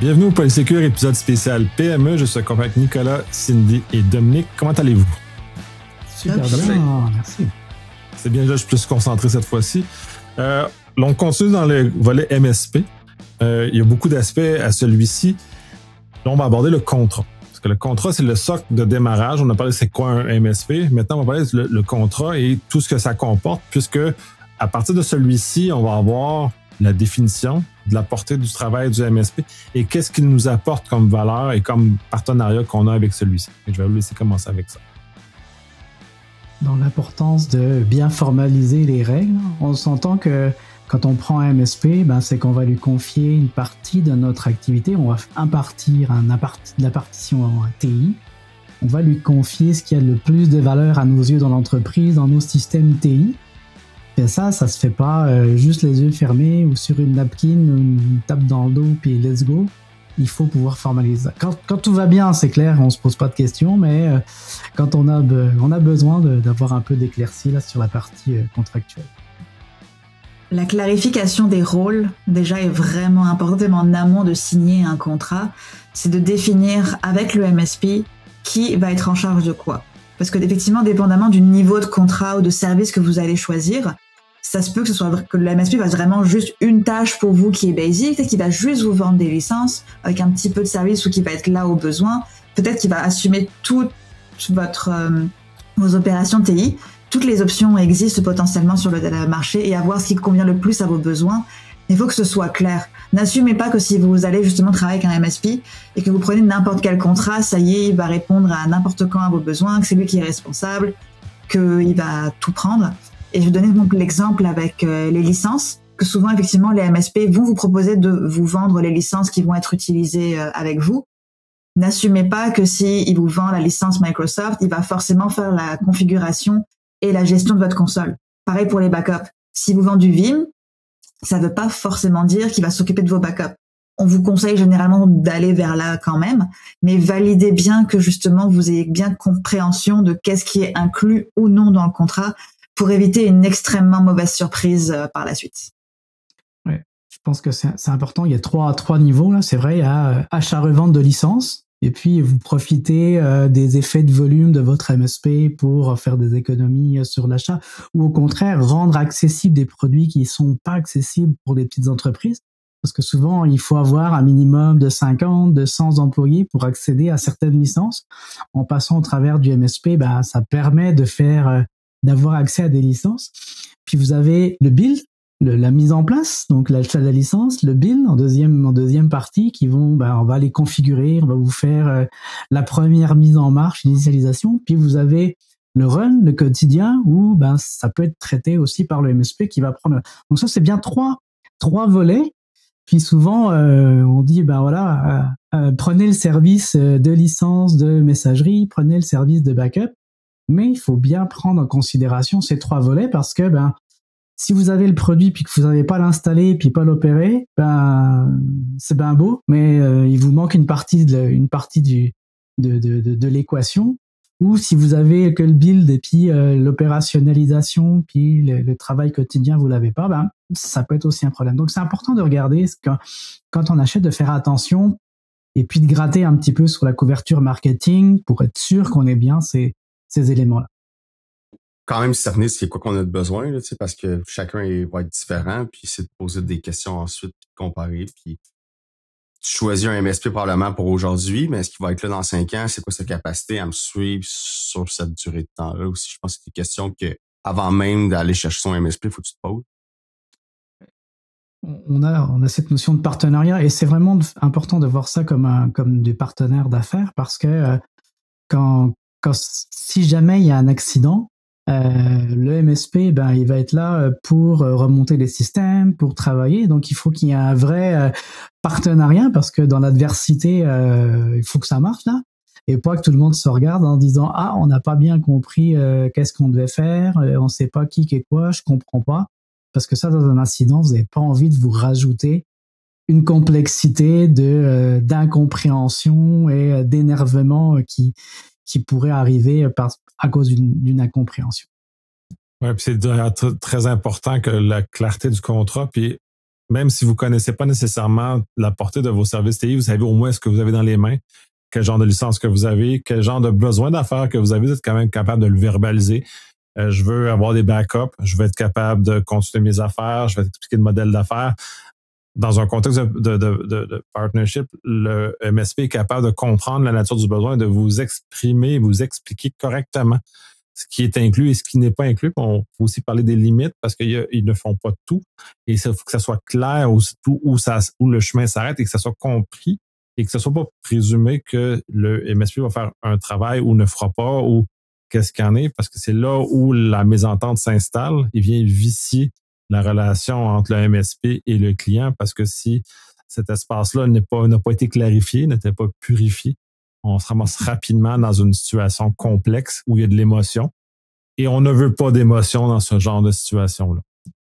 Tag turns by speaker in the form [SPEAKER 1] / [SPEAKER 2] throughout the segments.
[SPEAKER 1] Bienvenue au Polysécure, épisode spécial PME. Je suis accompagné avec Nicolas, Cindy et Dominique. Comment allez-vous?
[SPEAKER 2] Super bien, merci.
[SPEAKER 1] C'est bien, là, je suis plus concentré cette fois-ci. On continue dans le volet MSP. Il y a beaucoup d'aspects à celui-ci. Là, on va aborder le contrat. Parce que le contrat, c'est le socle de démarrage. On a parlé de c'est quoi un MSP. Maintenant, on va parler de le contrat et tout ce que ça comporte, puisque à partir de celui-ci, on va avoir la définition de la portée du travail du MSP et qu'est-ce qu'il nous apporte comme valeur et comme partenariat qu'on a avec celui-ci. Et je vais vous laisser commencer avec ça.
[SPEAKER 2] Dans l'importance de bien formaliser les règles, on s'entend que quand on prend un MSP, c'est qu'on va lui confier une partie de notre activité, on va impartir de la partition TI, on va lui confier ce qui a le plus de valeur à nos yeux dans l'entreprise, dans nos systèmes TI. Et ça se fait pas juste les yeux fermés ou sur une napkin ou une tape dans le dos puis let's go. Il faut pouvoir formaliser ça. Quand tout va bien, c'est clair, on se pose pas de questions, mais quand on a besoin d'avoir un peu d'éclaircie là sur la partie contractuelle.
[SPEAKER 3] La clarification des rôles, déjà, est vraiment importante, même en amont de signer un contrat. C'est de définir avec le MSP qui va être en charge de quoi. Parce que, effectivement, dépendamment du niveau de contrat ou de service que vous allez choisir, ça se peut que le MSP fasse vraiment juste une tâche pour vous qui est basic, peut-être qu'il va juste vous vendre des licences avec un petit peu de service ou qu'il va être là au besoin. Peut-être qu'il va assumer toutes vos opérations TI. Toutes les options existent potentiellement sur le marché et à voir ce qui convient le plus à vos besoins. Il faut que ce soit clair. N'assumez pas que si vous allez justement travailler avec un MSP et que vous prenez n'importe quel contrat, ça y est, il va répondre à n'importe quand à vos besoins, que c'est lui qui est responsable, qu'il va tout prendre. Et je vais donner donc l'exemple avec les licences, que souvent, effectivement, les MSP vont vous proposer de vous vendre les licences qui vont être utilisées avec vous. N'assumez pas que si il vous vend la licence Microsoft, il va forcément faire la configuration et la gestion de votre console. Pareil pour les backups. Si vous vendez du Vim, ça ne veut pas forcément dire qu'il va s'occuper de vos backups. On vous conseille généralement d'aller vers là quand même, mais validez bien que justement vous ayez bien compréhension de qu'est-ce qui est inclus ou non dans le contrat pour éviter une extrêmement mauvaise surprise par la suite.
[SPEAKER 2] Ouais, je pense que c'est important. Il y a trois niveaux là. C'est vrai, il y a achat-revente de licence. Et puis, vous profitez des effets de volume de votre MSP pour faire des économies sur l'achat ou au contraire, rendre accessibles des produits qui sont pas accessibles pour des petites entreprises. Parce que souvent, il faut avoir un minimum de 50, de 100 employés pour accéder à certaines licences. En passant au travers du MSP, ça permet d'avoir accès à des licences. Puis, vous avez le build. La mise en place, donc l'achat de la licence, le build en deuxième partie qui vont, on va les configurer, on va vous faire la première mise en marche, l'initialisation, puis vous avez le run, le quotidien où ça peut être traité aussi par le MSP qui va prendre. Donc ça c'est bien trois volets. Puis souvent on dit prenez le service de licence, de messagerie, prenez le service de backup, mais il faut bien prendre en considération ces trois volets parce que si vous avez le produit puis que vous n'avez pas l'installer puis pas l'opérer, c'est bien beau, mais il vous manque une partie de l'équation. Ou si vous avez que le build et puis l'opérationnalisation puis le travail quotidien vous l'avez pas, ça peut être aussi un problème. Donc c'est important de regarder quand on achète, de faire attention et puis de gratter un petit peu sur la couverture marketing pour être sûr qu'on ait bien ces éléments-là.
[SPEAKER 4] Quand même cerner c'est quoi qu'on a de besoin là, parce que chacun va être différent, puis c'est de poser des questions ensuite, puis de comparer, puis tu choisis un MSP probablement pour aujourd'hui, mais est-ce qu'il va être là dans 5 ans? C'est quoi sa capacité à me suivre sur cette durée de temps-là aussi? Je pense que c'est des questions que avant même d'aller chercher son MSP, il faut que tu te poses.
[SPEAKER 2] On a cette notion de partenariat et c'est vraiment important de voir ça comme des partenaires d'affaires parce que si jamais il y a un accident, le MSP, il va être là pour remonter les systèmes, pour travailler. Donc, il faut qu'il y ait un vrai partenariat parce que dans l'adversité, il faut que ça marche là. Et pas que tout le monde se regarde en disant « Ah, on n'a pas bien compris qu'est-ce qu'on devait faire, on sait pas qui est quoi, je comprends pas. » Parce que ça, dans un incident, vous n'avez pas envie de vous rajouter une complexité d'incompréhension et d'énervement qui pourrait arriver à cause d'une incompréhension.
[SPEAKER 1] Oui, puis c'est très important que la clarté du contrat, puis Même si vous connaissez pas nécessairement la portée de vos services TI, vous savez au moins ce que vous avez dans les mains, quel genre de licence que vous avez, quel genre de besoin d'affaires que vous avez, vous êtes quand même capable de le verbaliser. Je veux avoir des backups, je veux être capable de continuer mes affaires, je vais expliquer le modèle d'affaires. Dans un contexte de partnership, le MSP est capable de comprendre la nature du besoin, de vous exprimer, vous expliquer correctement ce qui est inclus et ce qui n'est pas inclus. On peut aussi parler des limites parce qu'ils ne font pas tout. Et il faut que ça soit clair où le chemin s'arrête et que ça soit compris et que ce soit pas présumé que le MSP va faire un travail ou ne fera pas ou qu'est-ce qu'il y en est, parce que c'est là où la mésentente s'installe et vient vicier la relation entre le MSP et le client, parce que si cet espace-là n'a pas été clarifié, n'était pas purifié, on se ramasse rapidement dans une situation complexe où il y a de l'émotion et on ne veut pas d'émotion dans ce genre de situation-là.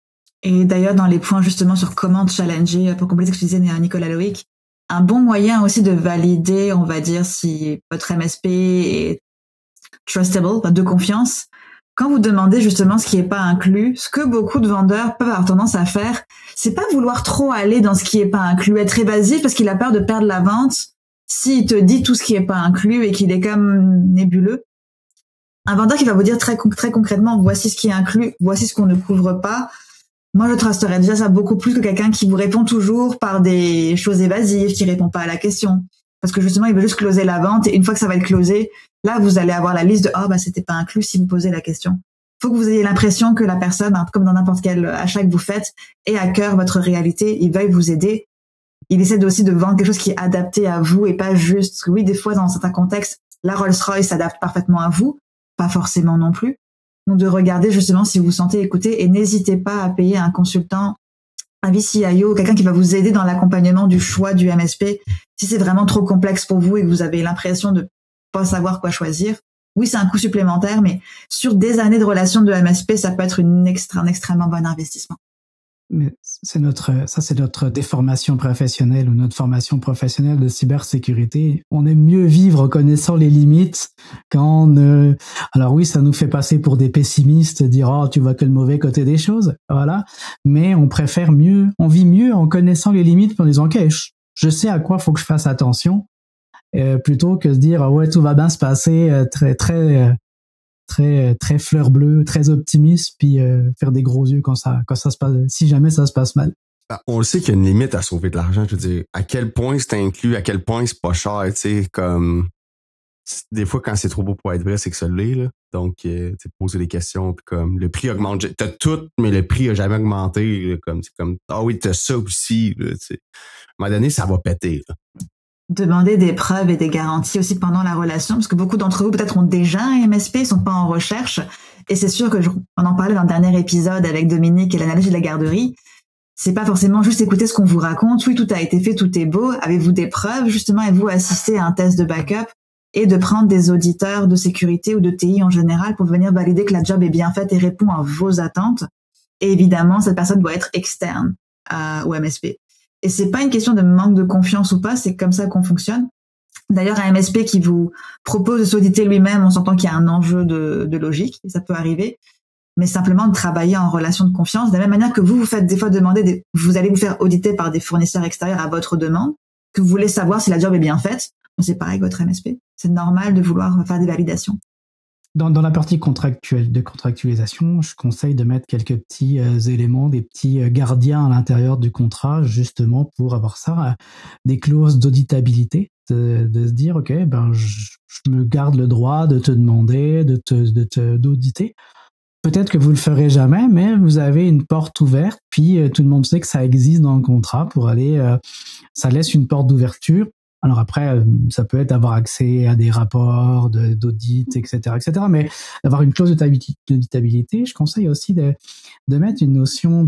[SPEAKER 3] Et d'ailleurs, dans les points justement sur comment challenger, pour compléter ce que disait Nicolas Loïc, un bon moyen aussi de valider, on va dire, si votre MSP est trustable, de confiance, quand vous demandez justement ce qui n'est pas inclus, ce que beaucoup de vendeurs peuvent avoir tendance à faire, c'est pas vouloir trop aller dans ce qui n'est pas inclus, être évasif parce qu'il a peur de perdre la vente s'il te dit tout ce qui n'est pas inclus et qu'il est comme nébuleux. Un vendeur qui va vous dire très concrètement, voici ce qui est inclus, voici ce qu'on ne couvre pas. Moi, je trusterais déjà ça beaucoup plus que quelqu'un qui vous répond toujours par des choses évasives, qui répond pas à la question. Parce que justement, il veut juste closer la vente et une fois que ça va être closé, là, vous allez avoir la liste de c'était pas inclus si vous posez la question. Faut que vous ayez l'impression que la personne, comme dans n'importe quel achat que vous faites, ait à cœur votre réalité, il veuille vous aider. Il essaie aussi de vendre quelque chose qui est adapté à vous et pas juste, parce que oui, des fois, dans certains contextes, la Rolls-Royce s'adapte parfaitement à vous, pas forcément non plus. Donc, de regarder justement si vous vous sentez écouté et n'hésitez pas à payer un consultant, un VCIO, quelqu'un qui va vous aider dans l'accompagnement du choix du MSP. Si c'est vraiment trop complexe pour vous et que vous avez l'impression de pas savoir quoi choisir, oui, c'est un coût supplémentaire, mais sur des années de relation de MSP, ça peut être un extrêmement bon investissement.
[SPEAKER 2] Mais c'est notre déformation professionnelle ou notre formation professionnelle de cybersécurité. On aime mieux vivre en connaissant les limites alors oui, ça nous fait passer pour des pessimistes, dire tu vois que le mauvais côté des choses, voilà. Mais on vit mieux en connaissant les limites, en disant ok, je sais à quoi faut que je fasse attention, plutôt que de dire ouais tout va bien se passer, très fleur bleue, très optimiste, puis faire des gros yeux quand ça se passe, si jamais ça se passe mal.
[SPEAKER 4] On le sait qu'il y a une limite à sauver de l'argent, je veux dire, à quel point c'est inclus, à quel point c'est pas cher, tu sais, comme des fois quand c'est trop beau pour être vrai, c'est que ça l'est, là. Donc, tu sais, poser des questions, puis comme le prix augmente, t'as tout, mais le prix a jamais augmenté, là, c'est comme oui, t'as ça aussi, là, tu sais. À un moment donné, ça va péter, là.
[SPEAKER 3] Demander des preuves et des garanties aussi pendant la relation, parce que beaucoup d'entre vous peut-être ont déjà un MSP, ils sont pas en recherche, et c'est sûr que on en parlait dans le dernier épisode avec Dominique et l'analogie de la garderie. C'est pas forcément juste écouter ce qu'on vous raconte. Oui, tout a été fait, tout est beau. Avez-vous des preuves justement et vous assistez à un test de backup et de prendre des auditeurs de sécurité ou de TI en général pour venir valider que la job est bien faite et répond à vos attentes. Et évidemment, cette personne doit être externe au MSP. Et c'est pas une question de manque de confiance ou pas, c'est comme ça qu'on fonctionne. D'ailleurs, un MSP qui vous propose de s'auditer lui-même, on s'entend qu'il y a un enjeu de logique, et ça peut arriver, mais simplement de travailler en relation de confiance, de la même manière que vous faites des fois demander, vous allez vous faire auditer par des fournisseurs extérieurs à votre demande, que vous voulez savoir si la job est bien faite. C'est pareil avec votre MSP. C'est normal de vouloir faire des validations.
[SPEAKER 2] Dans la partie de contractualisation, je conseille de mettre quelques petits éléments, des petits gardiens à l'intérieur du contrat, justement pour avoir ça, des clauses d'auditabilité, de se dire ok, je me garde le droit de te demander, d'auditer. Peut-être que vous le ferez jamais, mais vous avez une porte ouverte, puis tout le monde sait que ça existe dans le contrat pour aller, ça laisse une porte d'ouverture. Alors après, ça peut être d'avoir accès à des rapports d'audit, etc., mais d'avoir une clause d'auditabilité, je conseille aussi de mettre une notion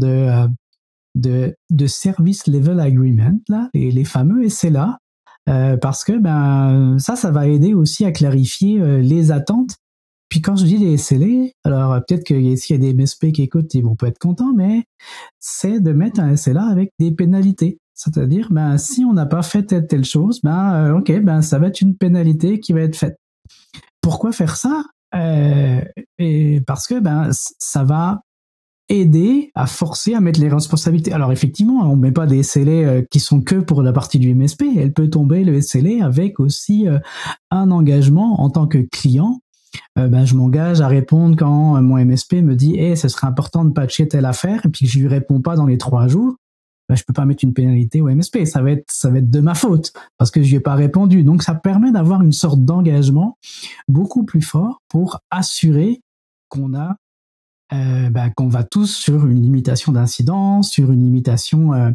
[SPEAKER 2] de service level agreement, là, les fameux SLA, parce que ça va aider aussi à clarifier les attentes. Puis quand je dis les SLA, alors peut-être que s'il y a des MSP qui écoutent, ils vont pas être contents, mais c'est de mettre un SLA avec des pénalités. C'est-à-dire, si on n'a pas fait telle chose, ça va être une pénalité qui va être faite. Pourquoi faire ça? Et parce que ça va aider à forcer à mettre les responsabilités. Alors effectivement, on met pas des SLA qui sont que pour la partie du MSP. Elle peut tomber le SLA avec aussi un engagement en tant que client. Je m'engage à répondre quand mon MSP me dit ce serait important de patcher telle affaire, et puis je lui réponds pas dans les 3 jours. Je peux pas mettre une pénalité au MSP. Ça va être de ma faute parce que je lui ai pas répondu. Donc ça permet d'avoir une sorte d'engagement beaucoup plus fort pour assurer qu'on a qu'on va tous sur une limitation d'incidence, sur une limitation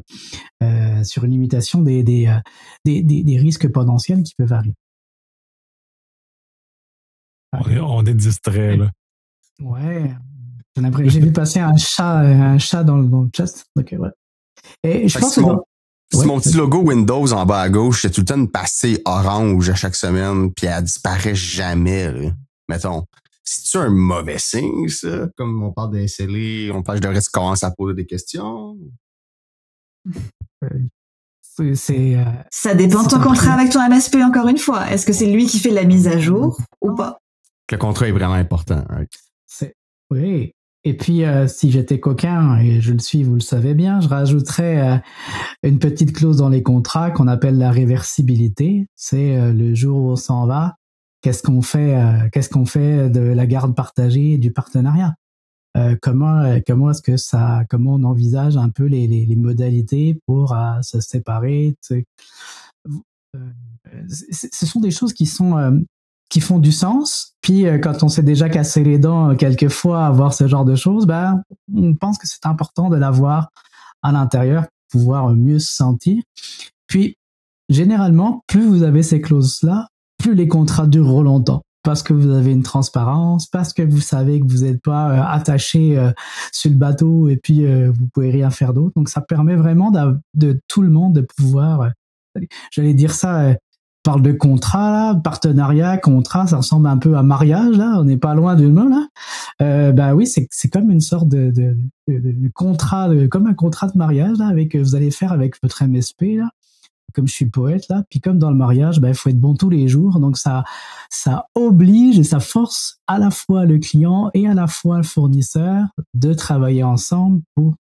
[SPEAKER 2] des risques potentiels qui peuvent arriver.
[SPEAKER 1] On est distrait, là.
[SPEAKER 2] Ouais. J'ai vu passer un chat dans le chat. Donc, ouais. Et je pense que
[SPEAKER 4] c'est mon petit logo Windows en bas à gauche, c'est tout le temps une passée orange à chaque semaine, puis elle disparaît jamais, là. Mettons. C'est-tu un mauvais signe, ça? Comme on parle de SLA, je devrais commencer à poser des questions?
[SPEAKER 3] Ça dépend de ton contrat avec ton MSP, encore une fois. Est-ce que c'est lui qui fait la mise à jour ou pas?
[SPEAKER 4] Le contrat est vraiment important, right?
[SPEAKER 2] Oui. Et puis, si j'étais coquin, et je le suis, vous le savez bien, je rajouterais une petite clause dans les contrats qu'on appelle la réversibilité. C'est le jour où on s'en va, qu'est-ce qu'on fait de la garde partagée et du partenariat? Comment on envisage un peu les modalités pour se séparer? Ce sont des choses qui font du sens. Puis quand on s'est déjà cassé les dents quelques fois à voir ce genre de choses, on pense que c'est important de l'avoir à l'intérieur pour pouvoir mieux se sentir. Puis généralement, plus vous avez ces clauses-là, plus les contrats dureront longtemps. Parce que vous avez une transparence, parce que vous savez que vous n'êtes pas attaché sur le bateau et puis vous pouvez rien faire d'autre. Donc ça permet vraiment de tout le monde de pouvoir, j'allais dire ça, parle de contrat, là, partenariat, contrat, ça ressemble un peu à mariage, là, on n'est pas loin du mot, là. Oui, c'est comme une sorte de contrat, comme un contrat de mariage, là, vous allez faire avec votre MSP, là. Comme je suis poète, là, puis comme dans le mariage, il faut être bon tous les jours, donc ça oblige et ça force à la fois le client et à la fois le fournisseur de travailler ensemble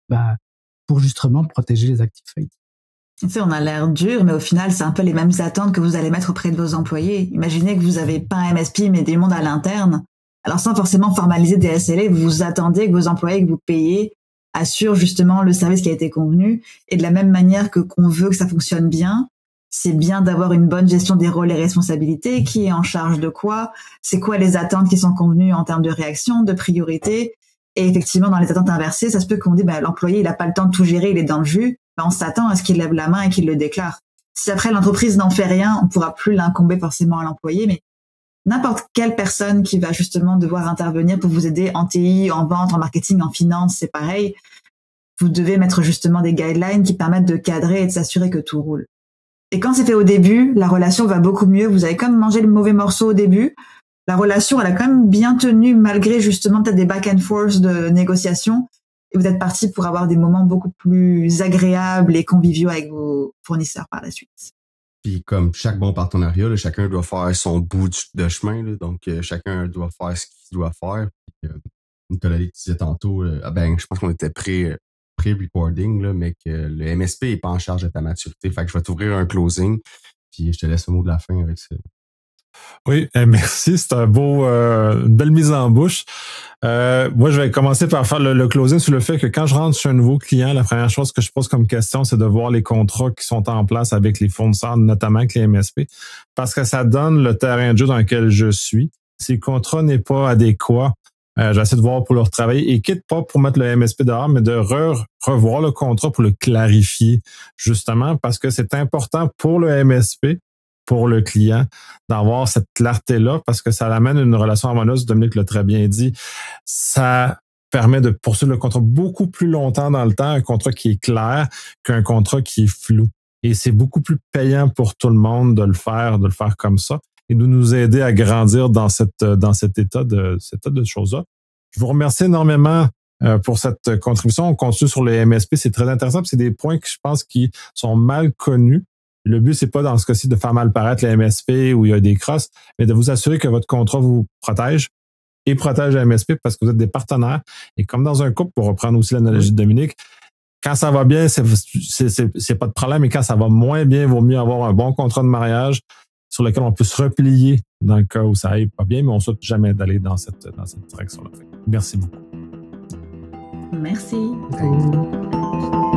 [SPEAKER 2] pour justement protéger les actifs IT.
[SPEAKER 3] Tu sais, on a l'air dur, mais au final, c'est un peu les mêmes attentes que vous allez mettre auprès de vos employés. Imaginez que vous n'avez pas un MSP, mais des mondes à l'interne. Alors, sans forcément formaliser des SLA, vous attendez que vos employés que vous payez assurent justement le service qui a été convenu. Et de la même manière qu'on veut que ça fonctionne bien, c'est bien d'avoir une bonne gestion des rôles et responsabilités, qui est en charge de quoi, c'est quoi les attentes qui sont convenues en termes de réaction, de priorité. Et effectivement, dans les attentes inversées, ça se peut qu'on dise, l'employé, il n'a pas le temps de tout gérer, il est dans le jus. On s'attend à ce qu'il lève la main et qu'il le déclare. Si après l'entreprise n'en fait rien, on pourra plus l'incomber forcément à l'employé, mais n'importe quelle personne qui va justement devoir intervenir pour vous aider en TI, en vente, en marketing, en finance, c'est pareil. Vous devez mettre justement des guidelines qui permettent de cadrer et de s'assurer que tout roule. Et quand c'est fait au début, la relation va beaucoup mieux. Vous avez comme mangé le mauvais morceau au début. La relation, elle a quand même bien tenu malgré justement peut-être des back and forth de négociation. Et vous êtes parti pour avoir des moments beaucoup plus agréables et conviviaux avec vos fournisseurs par la suite.
[SPEAKER 4] Puis comme chaque bon partenariat, là, chacun doit faire son bout de chemin. Là, donc chacun doit faire ce qu'il doit faire. Puis, Nicolas disait tantôt, je pense qu'on était pré-recording, là, mais que le MSP n'est pas en charge de ta maturité. Fait que je vais t'ouvrir un closing. Puis je te laisse le mot de la fin avec ça.
[SPEAKER 1] Oui, merci. C'est une belle mise en bouche. Moi, je vais commencer par faire le closing sur le fait que quand je rentre chez un nouveau client, la première chose que je pose comme question, c'est de voir les contrats qui sont en place avec les fournisseurs, notamment avec les MSP, parce que ça donne le terrain de jeu dans lequel je suis. Si le contrat n'est pas adéquat, j'essaie de voir pour le retravailler et quitte pas pour mettre le MSP dehors, mais de revoir le contrat pour le clarifier, justement, parce que c'est important pour le MSP, pour le client, d'avoir cette clarté-là, parce que ça amène une relation harmonieuse. Dominique l'a très bien dit. Ça permet de poursuivre le contrat beaucoup plus longtemps dans le temps, un contrat qui est clair qu'un contrat qui est flou. Et c'est beaucoup plus payant pour tout le monde de le faire comme ça et de nous aider à grandir dans cet état de choses-là. Je vous remercie énormément pour cette contribution. On continue sur les MSP, c'est très intéressant. C'est des points que je pense qui sont mal connus. Le but, c'est pas dans ce cas-ci de faire mal paraître les MSP où il y a des crosses, mais de vous assurer que votre contrat vous protège, et protège la MSP parce que vous êtes des partenaires. Et comme dans un couple, pour reprendre aussi l'analogie de Dominique, quand ça va bien, c'est pas de problème, et quand ça va moins bien, il vaut mieux avoir un bon contrat de mariage sur lequel on peut se replier dans le cas où ça aille pas bien, mais on ne souhaite jamais d'aller dans cette direction-là. Merci beaucoup.
[SPEAKER 3] Merci.
[SPEAKER 2] Merci.